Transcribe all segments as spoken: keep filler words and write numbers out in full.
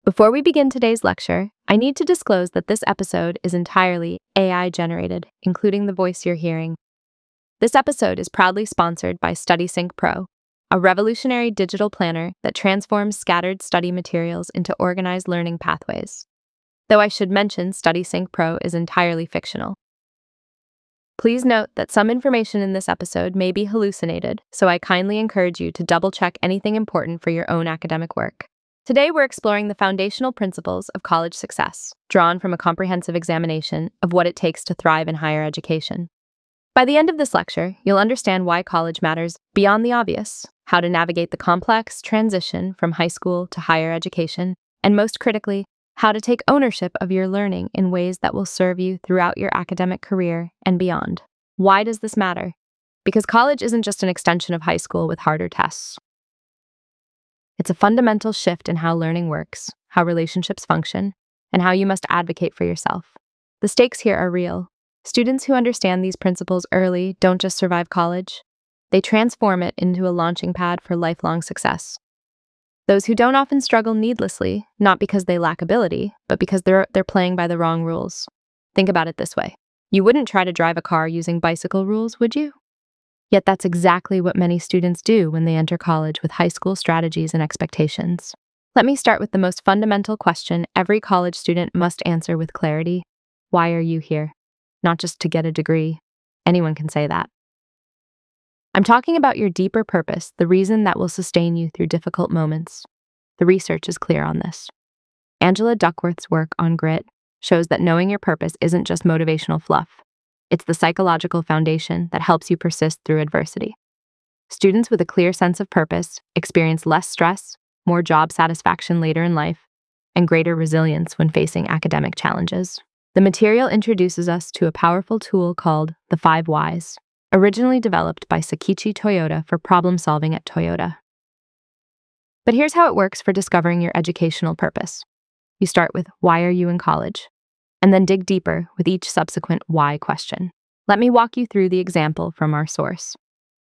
Before we begin today's lecture, I need to disclose that this episode is entirely A I generated, including the voice you're hearing. This episode is proudly sponsored by StudySync Pro, a revolutionary digital planner that transforms scattered study materials into organized learning pathways. Though I should mention StudySync Pro is entirely fictional. Please note that some information in this episode may be hallucinated, so I kindly encourage you to double-check anything important for your own academic work. Today we're exploring the foundational principles of college success, drawn from a comprehensive examination of what it takes to thrive in higher education. By the end of this lecture, you'll understand why college matters beyond the obvious, how to navigate the complex transition from high school to higher education, and most critically, how to take ownership of your learning in ways that will serve you throughout your academic career and beyond. Why does this matter? Because college isn't just an extension of high school with harder tests. It's a fundamental shift in how learning works, how relationships function, and how you must advocate for yourself. The stakes here are real. Students who understand these principles early don't just survive college, they transform it into a launching pad for lifelong success. Those who don't often struggle needlessly, not because they lack ability, but because they're, they're playing by the wrong rules. Think about it this way. You wouldn't try to drive a car using bicycle rules, would you? Yet that's exactly what many students do when they enter college with high school strategies and expectations. Let me start with the most fundamental question every college student must answer with clarity. Why are you here? Not just to get a degree. Anyone can say that. I'm talking about your deeper purpose, the reason that will sustain you through difficult moments. The research is clear on this. Angela Duckworth's work on grit shows that knowing your purpose isn't just motivational fluff. It's the psychological foundation that helps you persist through adversity. Students with a clear sense of purpose experience less stress, more job satisfaction later in life, and greater resilience when facing academic challenges. The material introduces us to a powerful tool called the Five Whys, originally developed by Sakichi Toyoda for problem solving at Toyota. But here's how it works for discovering your educational purpose. You start with, why are you in college? And then dig deeper with each subsequent why question. Let me walk you through the example from our source.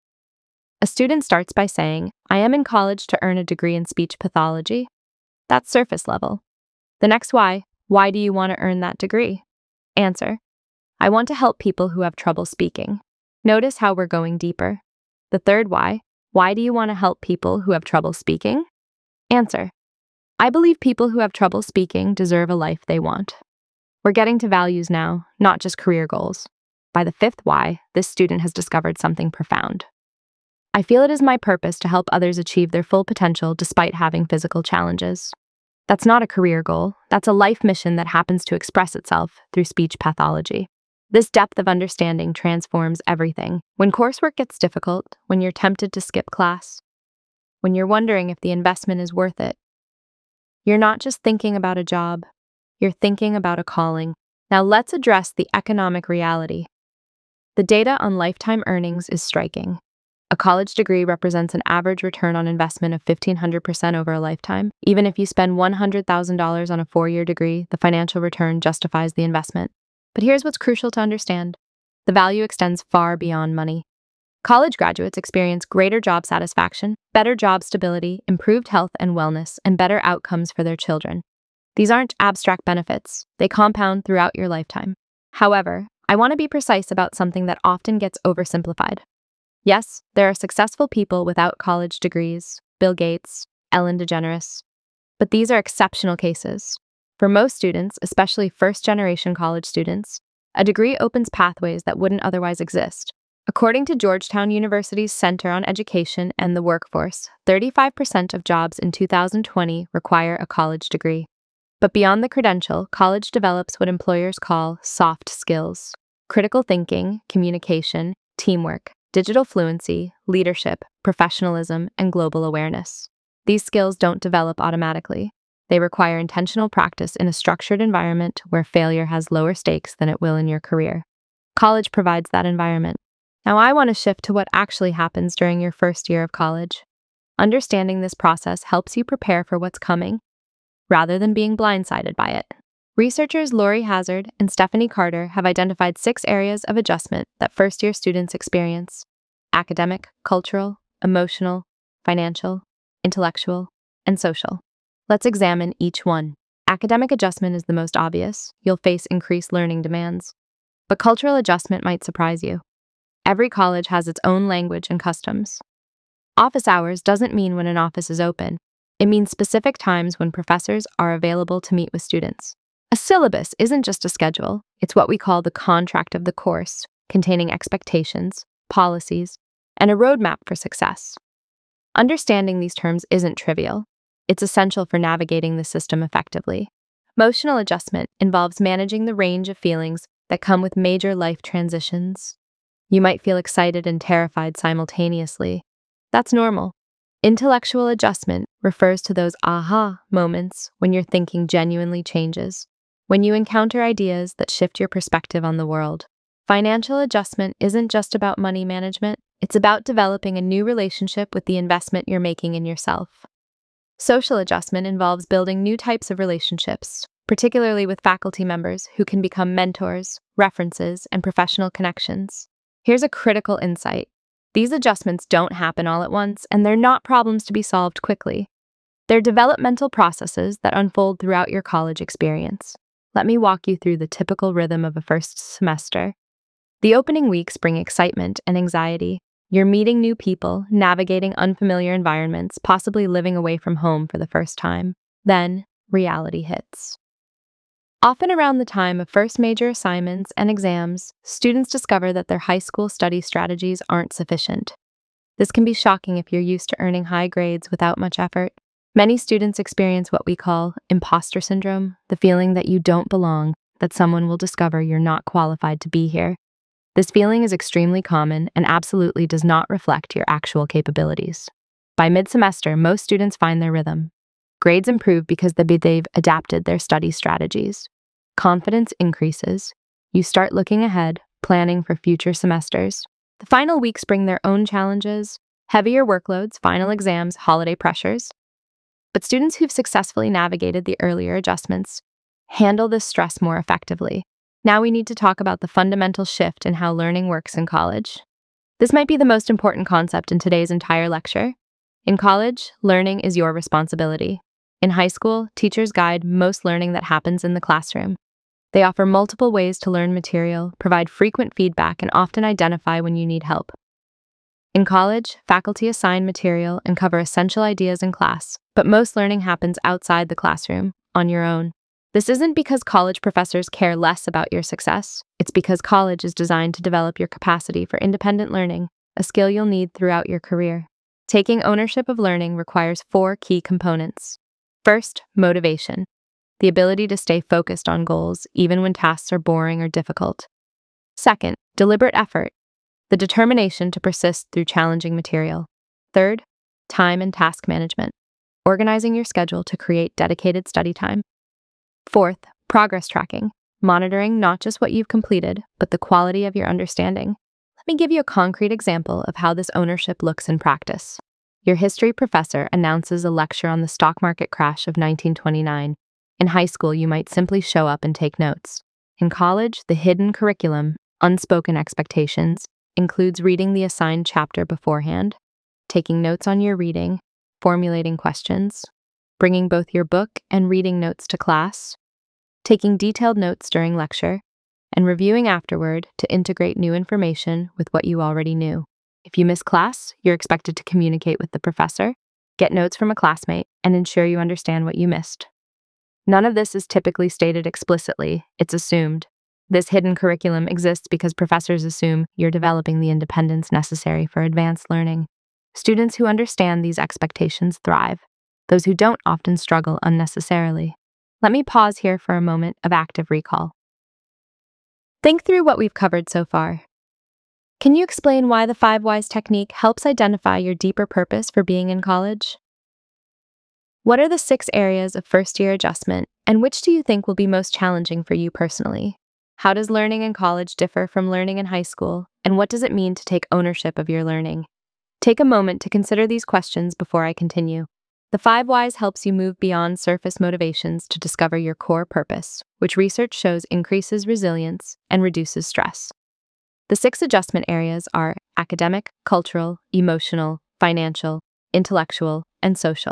A student starts by saying, I am in college to earn a degree in speech pathology. That's surface level. The next why, why do you want to earn that degree? Answer, I want to help people who have trouble speaking. Notice how we're going deeper. The third why, why do you want to help people who have trouble speaking? Answer, I believe people who have trouble speaking deserve a life they want. We're getting to values now, not just career goals. By the fifth why, this student has discovered something profound. I feel it is my purpose to help others achieve their full potential despite having physical challenges. That's not a career goal, that's a life mission that happens to express itself through speech pathology. This depth of understanding transforms everything. When coursework gets difficult, when you're tempted to skip class, when you're wondering if the investment is worth it, you're not just thinking about a job, you're thinking about a calling. Now let's address the economic reality. The data on lifetime earnings is striking. A college degree represents an average return on investment of fifteen hundred percent over a lifetime. Even if you spend one hundred thousand dollars on a four-year degree, the financial return justifies the investment. But here's what's crucial to understand. The value extends far beyond money. College graduates experience greater job satisfaction, better job stability, improved health and wellness, and better outcomes for their children. These aren't abstract benefits. They compound throughout your lifetime. However, I want to be precise about something that often gets oversimplified. Yes, there are successful people without college degrees, Bill Gates, Ellen DeGeneres, but these are exceptional cases. For most students, especially first-generation college students, a degree opens pathways that wouldn't otherwise exist. According to Georgetown University's Center on Education and the Workforce, thirty-five percent of jobs in two thousand twenty require a college degree. But beyond the credential, college develops what employers call soft skills: critical thinking, communication, teamwork, digital fluency, leadership, professionalism, and global awareness. These skills don't develop automatically. They require intentional practice in a structured environment where failure has lower stakes than it will in your career. College provides that environment. Now I want to shift to what actually happens during your first year of college. Understanding this process helps you prepare for what's coming, rather than being blindsided by it. Researchers Laurie Hazard and Stephanie Carter have identified six areas of adjustment that first-year students experience: academic, cultural, emotional, financial, intellectual, and social. Let's examine each one. Academic adjustment is the most obvious. You'll face increased learning demands. But cultural adjustment might surprise you. Every college has its own language and customs. Office hours doesn't mean when an office is open. It means specific times when professors are available to meet with students. A syllabus isn't just a schedule, it's what we call the contract of the course, containing expectations, policies, and a roadmap for success. Understanding these terms isn't trivial. It's essential for navigating the system effectively. Emotional adjustment involves managing the range of feelings that come with major life transitions. You might feel excited and terrified simultaneously. That's normal. Intellectual adjustment refers to those aha moments when your thinking genuinely changes, when you encounter ideas that shift your perspective on the world. Financial adjustment isn't just about money management, it's about developing a new relationship with the investment you're making in yourself. Social adjustment involves building new types of relationships, particularly with faculty members who can become mentors, references, and professional connections. Here's a critical insight. These adjustments don't happen all at once, and they're not problems to be solved quickly. They're developmental processes that unfold throughout your college experience. Let me walk you through the typical rhythm of a first semester. The opening weeks bring excitement and anxiety. You're meeting new people, navigating unfamiliar environments, possibly living away from home for the first time. Then, reality hits. Often around the time of first major assignments and exams, students discover that their high school study strategies aren't sufficient. This can be shocking if you're used to earning high grades without much effort. Many students experience what we call imposter syndrome, the feeling that you don't belong, that someone will discover you're not qualified to be here. This feeling is extremely common and absolutely does not reflect your actual capabilities. By mid-semester, most students find their rhythm. Grades improve because they've adapted their study strategies. Confidence increases. You start looking ahead, planning for future semesters. The final weeks bring their own challenges, heavier workloads, final exams, holiday pressures. But students who've successfully navigated the earlier adjustments handle this stress more effectively. Now we need to talk about the fundamental shift in how learning works in college. This might be the most important concept in today's entire lecture. In college, learning is your responsibility. In high school, teachers guide most learning that happens in the classroom. They offer multiple ways to learn material, provide frequent feedback, and often identify when you need help. In college, faculty assign material and cover essential ideas in class, but most learning happens outside the classroom, on your own. This isn't because college professors care less about your success. It's because college is designed to develop your capacity for independent learning, a skill you'll need throughout your career. Taking ownership of learning requires four key components. First, motivation, the ability to stay focused on goals even when tasks are boring or difficult. Second, deliberate effort, the determination to persist through challenging material. Third, time and task management, organizing your schedule to create dedicated study time. Fourth, progress tracking, monitoring not just what you've completed, but the quality of your understanding. Let me give you a concrete example of how this ownership looks in practice. Your history professor announces a lecture on the stock market crash of nineteen twenty-nine. In high school, you might simply show up and take notes. In college, the hidden curriculum, unspoken expectations, includes reading the assigned chapter beforehand, taking notes on your reading, formulating questions, bringing both your book and reading notes to class, taking detailed notes during lecture, and reviewing afterward to integrate new information with what you already knew. If you miss class, you're expected to communicate with the professor, get notes from a classmate, and ensure you understand what you missed. None of this is typically stated explicitly, it's assumed. This hidden curriculum exists because professors assume you're developing the independence necessary for advanced learning. Students who understand these expectations thrive. Those who don't often struggle unnecessarily. Let me pause here for a moment of active recall. Think through what we've covered so far. Can you explain why the five whys technique helps identify your deeper purpose for being in college? What are the six areas of first-year adjustment, and which do you think will be most challenging for you personally? How does learning in college differ from learning in high school, and what does it mean to take ownership of your learning? Take a moment to consider these questions before I continue. The five whys helps you move beyond surface motivations to discover your core purpose, which research shows increases resilience and reduces stress. The six adjustment areas are academic, cultural, emotional, financial, intellectual, and social.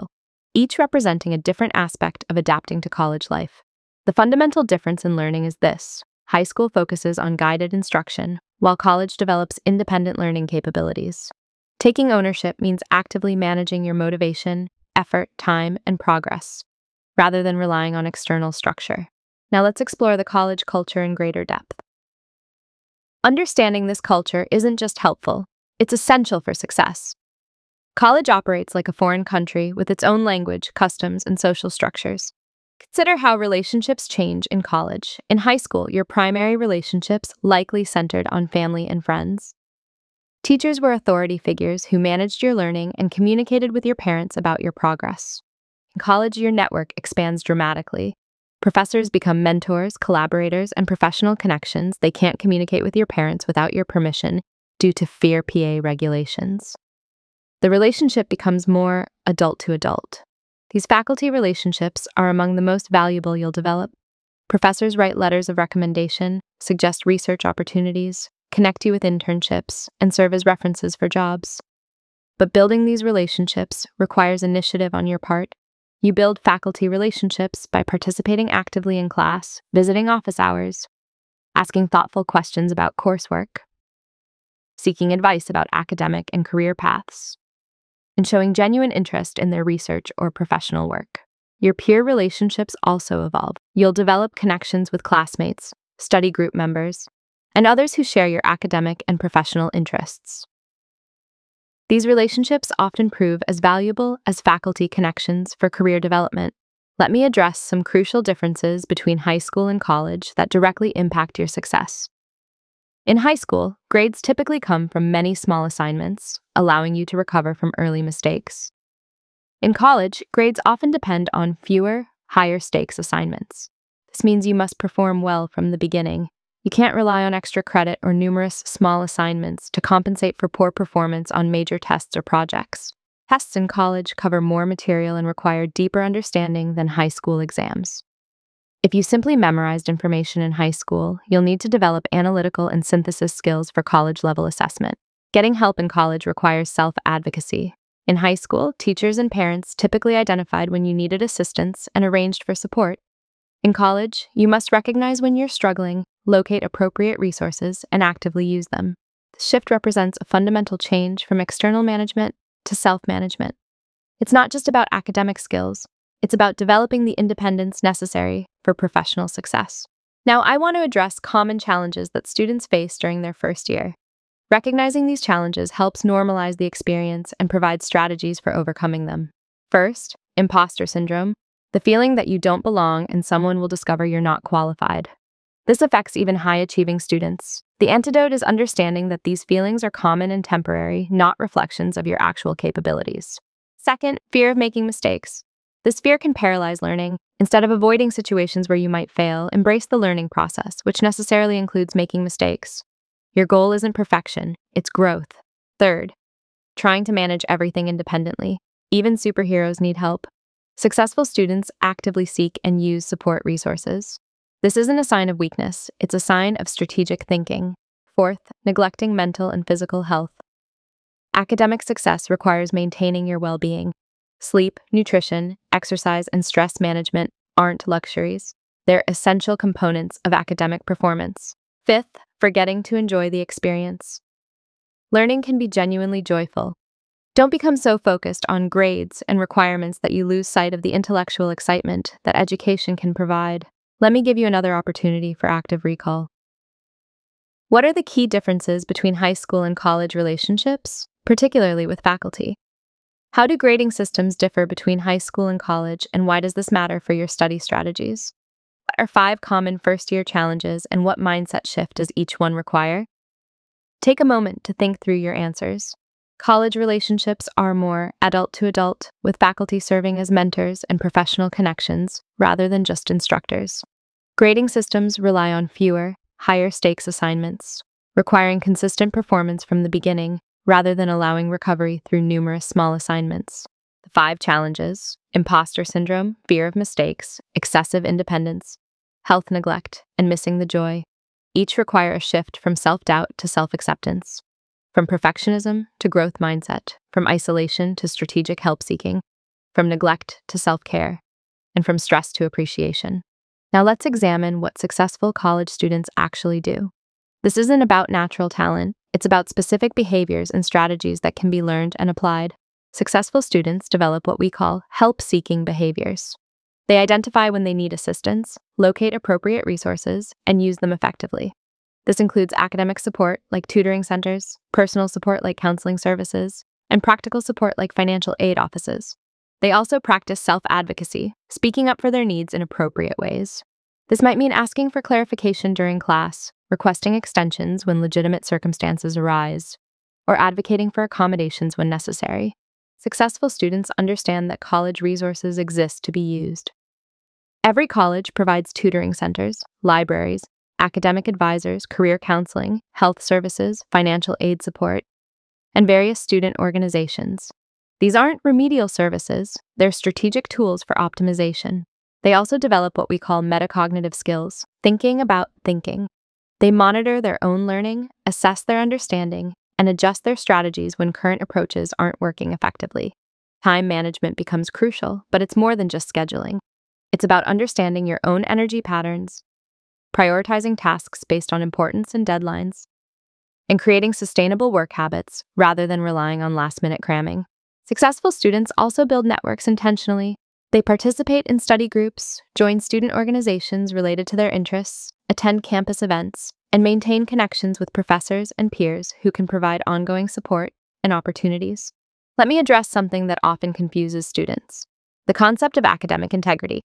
each representing a different aspect of adapting to college life. The fundamental difference in learning is this: high school focuses on guided instruction, while college develops independent learning capabilities. Taking ownership means actively managing your motivation, effort, time, and progress, rather than relying on external structure. Now let's explore the college culture in greater depth. Understanding this culture isn't just helpful, it's essential for success. College operates like a foreign country with its own language, customs, and social structures. Consider how relationships change in college. In high school, your primary relationships likely centered on family and friends. Teachers were authority figures who managed your learning and communicated with your parents about your progress. In college, your network expands dramatically. Professors become mentors, collaborators, and professional connections. They can't communicate with your parents without your permission due to F E R P A regulations. The relationship becomes more adult to adult. These faculty relationships are among the most valuable you'll develop. Professors write letters of recommendation, suggest research opportunities, connect you with internships, and serve as references for jobs. But building these relationships requires initiative on your part. You build faculty relationships by participating actively in class, visiting office hours, asking thoughtful questions about coursework, seeking advice about academic and career paths, and showing genuine interest in their research or professional work. Your peer relationships also evolve. You'll develop connections with classmates, study group members, and others who share your academic and professional interests. These relationships often prove as valuable as faculty connections for career development. Let me address some crucial differences between high school and college that directly impact your success. In high school, grades typically come from many small assignments, allowing you to recover from early mistakes. In college, grades often depend on fewer, higher-stakes assignments. This means you must perform well from the beginning. You can't rely on extra credit or numerous small assignments to compensate for poor performance on major tests or projects. Tests in college cover more material and require deeper understanding than high school exams. If you simply memorized information in high school, you'll need to develop analytical and synthesis skills for college-level assessment. Getting help in college requires self-advocacy. In high school, teachers and parents typically identified when you needed assistance and arranged for support. In college, you must recognize when you're struggling, locate appropriate resources, and actively use them. This shift represents a fundamental change from external management to self-management. It's not just about academic skills, it's about developing the independence necessary for professional success. Now, I want to address common challenges that students face during their first year. Recognizing these challenges helps normalize the experience and provide strategies for overcoming them. First, imposter syndrome, the feeling that you don't belong and someone will discover you're not qualified. This affects even high-achieving students. The antidote is understanding that these feelings are common and temporary, not reflections of your actual capabilities. Second, fear of making mistakes. This fear can paralyze learning. Instead of avoiding situations where you might fail, embrace the learning process, which necessarily includes making mistakes. Your goal isn't perfection, it's growth. Third, trying to manage everything independently. Even superheroes need help. Successful students actively seek and use support resources. This isn't a sign of weakness, it's a sign of strategic thinking. Fourth, neglecting mental and physical health. Academic success requires maintaining your well-being. Sleep, nutrition, exercise, and stress management aren't luxuries. They're essential components of academic performance. Fifth, forgetting to enjoy the experience. Learning can be genuinely joyful. Don't become so focused on grades and requirements that you lose sight of the intellectual excitement that education can provide. Let me give you another opportunity for active recall. What are the key differences between high school and college relationships, particularly with faculty? How do grading systems differ between high school and college, and why does this matter for your study strategies? What are five common first-year challenges, and what mindset shift does each one require? Take a moment to think through your answers. College relationships are more adult to adult, with faculty serving as mentors and professional connections rather than just instructors. Grading systems rely on fewer, higher-stakes assignments, requiring consistent performance from the beginning rather than allowing recovery through numerous small assignments. The five challenges: imposter syndrome, fear of mistakes, excessive independence, health neglect, and missing the joy, each require a shift from self-doubt to self-acceptance. From perfectionism to growth mindset, from isolation to strategic help-seeking, from neglect to self-care, and from stress to appreciation. Now let's examine what successful college students actually do. This isn't about natural talent, it's about specific behaviors and strategies that can be learned and applied. Successful students develop what we call help-seeking behaviors. They identify when they need assistance, locate appropriate resources, and use them effectively. This includes academic support like tutoring centers, personal support like counseling services, and practical support like financial aid offices. They also practice self-advocacy, speaking up for their needs in appropriate ways. This might mean asking for clarification during class, requesting extensions when legitimate circumstances arise, or advocating for accommodations when necessary. Successful students understand that college resources exist to be used. Every college provides tutoring centers, libraries, academic advisors, career counseling, health services, financial aid support, and various student organizations. These aren't remedial services, they're strategic tools for optimization. They also develop what we call metacognitive skills, thinking about thinking. They monitor their own learning, assess their understanding, and adjust their strategies when current approaches aren't working effectively. Time management becomes crucial, but it's more than just scheduling. It's about understanding your own energy patterns, prioritizing tasks based on importance and deadlines, and creating sustainable work habits rather than relying on last-minute cramming. Successful students also build networks intentionally. They participate in study groups, join student organizations related to their interests, attend campus events, and maintain connections with professors and peers who can provide ongoing support and opportunities. Let me address something that often confuses students: the concept of academic integrity.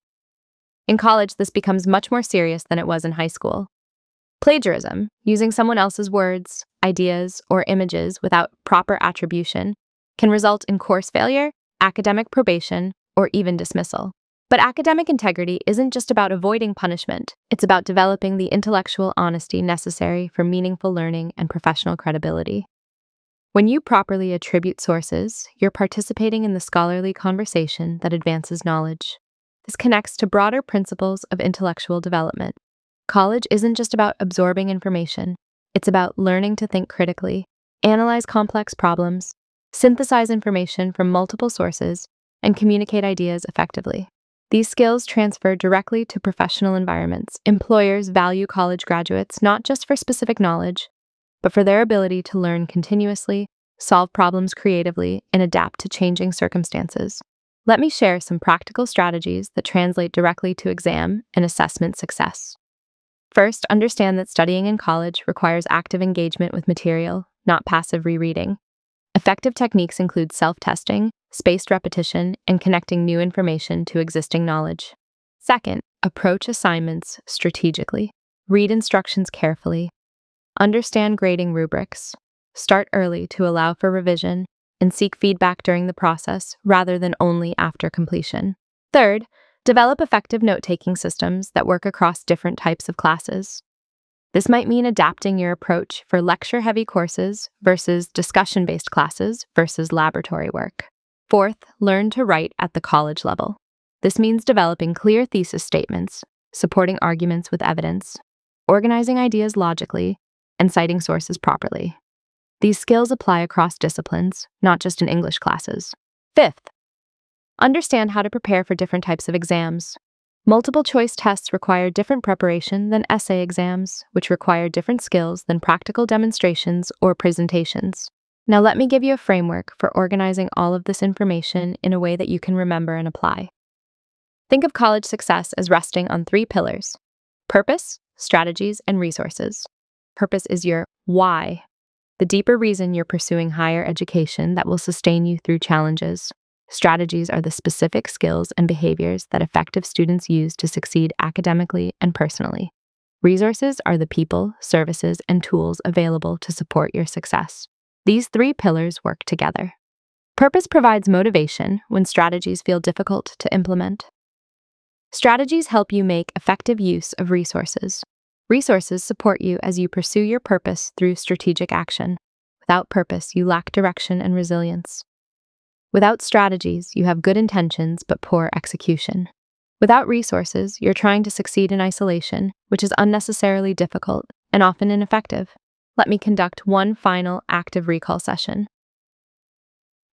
In college, this becomes much more serious than it was in high school. Plagiarism, using someone else's words, ideas, or images without proper attribution, can result in course failure, academic probation, or even dismissal. But academic integrity isn't just about avoiding punishment, it's about developing the intellectual honesty necessary for meaningful learning and professional credibility. When you properly attribute sources, you're participating in the scholarly conversation that advances knowledge. This connects to broader principles of intellectual development. College isn't just about absorbing information, it's about learning to think critically, analyze complex problems, synthesize information from multiple sources, and communicate ideas effectively. These skills transfer directly to professional environments. Employers value college graduates not just for specific knowledge, but for their ability to learn continuously, solve problems creatively, and adapt to changing circumstances. Let me share some practical strategies that translate directly to exam and assessment success. First, understand that studying in college requires active engagement with material, not passive rereading. Effective techniques include self-testing, spaced repetition, and connecting new information to existing knowledge. Second, approach assignments strategically. Read instructions carefully. Understand grading rubrics. Start early to allow for revision, and seek feedback during the process rather than only after completion. Third, develop effective note-taking systems that work across different types of classes. This might mean adapting your approach for lecture-heavy courses versus discussion-based classes versus laboratory work. Fourth, learn to write at the college level. This means developing clear thesis statements, supporting arguments with evidence, organizing ideas logically, and citing sources properly. These skills apply across disciplines, not just in English classes. Fifth, understand how to prepare for different types of exams. Multiple choice tests require different preparation than essay exams, which require different skills than practical demonstrations or presentations. Now let me give you a framework for organizing all of this information in a way that you can remember and apply. Think of college success as resting on three pillars: purpose, strategies, and resources. Purpose is your why, the deeper reason you're pursuing higher education that will sustain you through challenges. Strategies are the specific skills and behaviors that effective students use to succeed academically and personally. Resources are the people, services, and tools available to support your success. These three pillars work together. Purpose provides motivation when strategies feel difficult to implement. Strategies help you make effective use of resources. Resources support you as you pursue your purpose through strategic action. Without purpose, you lack direction and resilience. Without strategies, you have good intentions but poor execution. Without resources, you're trying to succeed in isolation, which is unnecessarily difficult and often ineffective. Let me conduct one final active recall session.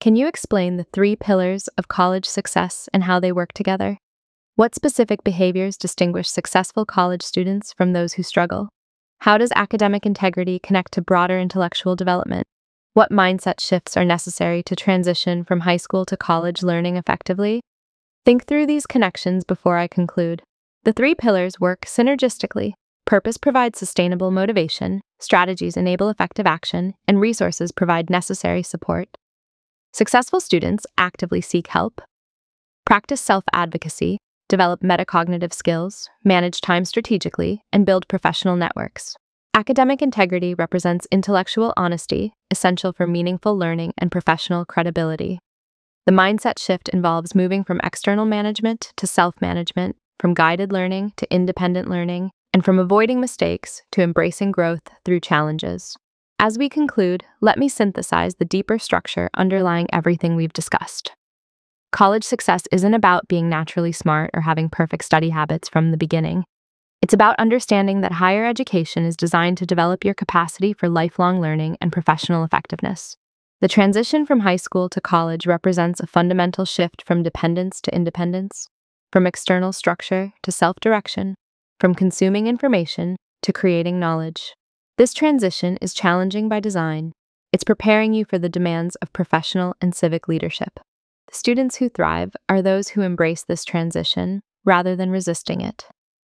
Can you explain the three pillars of college success and how they work together? What specific behaviors distinguish successful college students from those who struggle? How does academic integrity connect to broader intellectual development? What mindset shifts are necessary to transition from high school to college learning effectively? Think through these connections before I conclude. The three pillars work synergistically. Purpose provides sustainable motivation, strategies enable effective action, and resources provide necessary support. Successful students actively seek help, practice self-advocacy, develop metacognitive skills, manage time strategically, and build professional networks. Academic integrity represents intellectual honesty, essential for meaningful learning and professional credibility. The mindset shift involves moving from external management to self-management, from guided learning to independent learning, and from avoiding mistakes to embracing growth through challenges. As we conclude, let me synthesize the deeper structure underlying everything we've discussed. College success isn't about being naturally smart or having perfect study habits from the beginning. It's about understanding that higher education is designed to develop your capacity for lifelong learning and professional effectiveness. The transition from high school to college represents a fundamental shift from dependence to independence, from external structure to self-direction, from consuming information to creating knowledge. This transition is challenging by design. It's preparing you for the demands of professional and civic leadership. The students who thrive are those who embrace this transition rather than resisting it.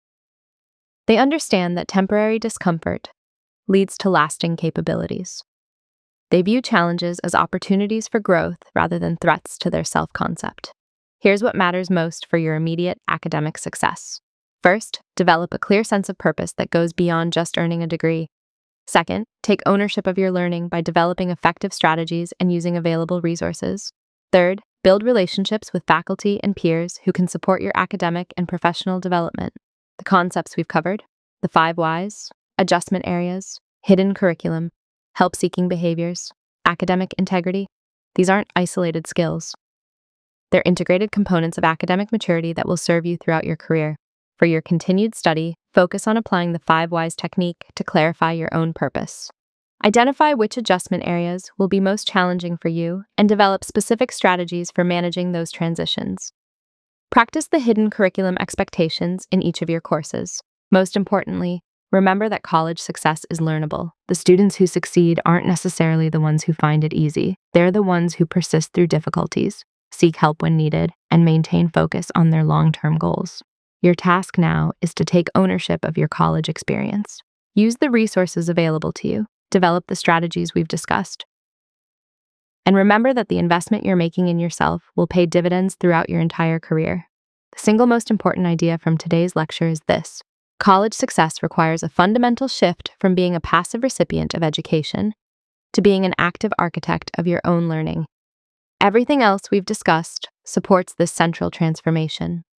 They understand that temporary discomfort leads to lasting capabilities. They view challenges as opportunities for growth rather than threats to their self-concept. Here's what matters most for your immediate academic success. First, develop a clear sense of purpose that goes beyond just earning a degree. Second, take ownership of your learning by developing effective strategies and using available resources. Third, build relationships with faculty and peers who can support your academic and professional development. The concepts we've covered, the five whys, adjustment areas, hidden curriculum, help-seeking behaviors, academic integrity, these aren't isolated skills. They're integrated components of academic maturity that will serve you throughout your career. For your continued study, focus on applying the five whys technique to clarify your own purpose. Identify which adjustment areas will be most challenging for you and develop specific strategies for managing those transitions. Practice the hidden curriculum expectations in each of your courses. Most importantly, remember that college success is learnable. The students who succeed aren't necessarily the ones who find it easy. They're the ones who persist through difficulties, seek help when needed, and maintain focus on their long-term goals. Your task now is to take ownership of your college experience. Use the resources available to you, develop the strategies we've discussed, and remember that the investment you're making in yourself will pay dividends throughout your entire career. The single most important idea from today's lecture is this: college success requires a fundamental shift from being a passive recipient of education to being an active architect of your own learning. Everything else we've discussed supports this central transformation.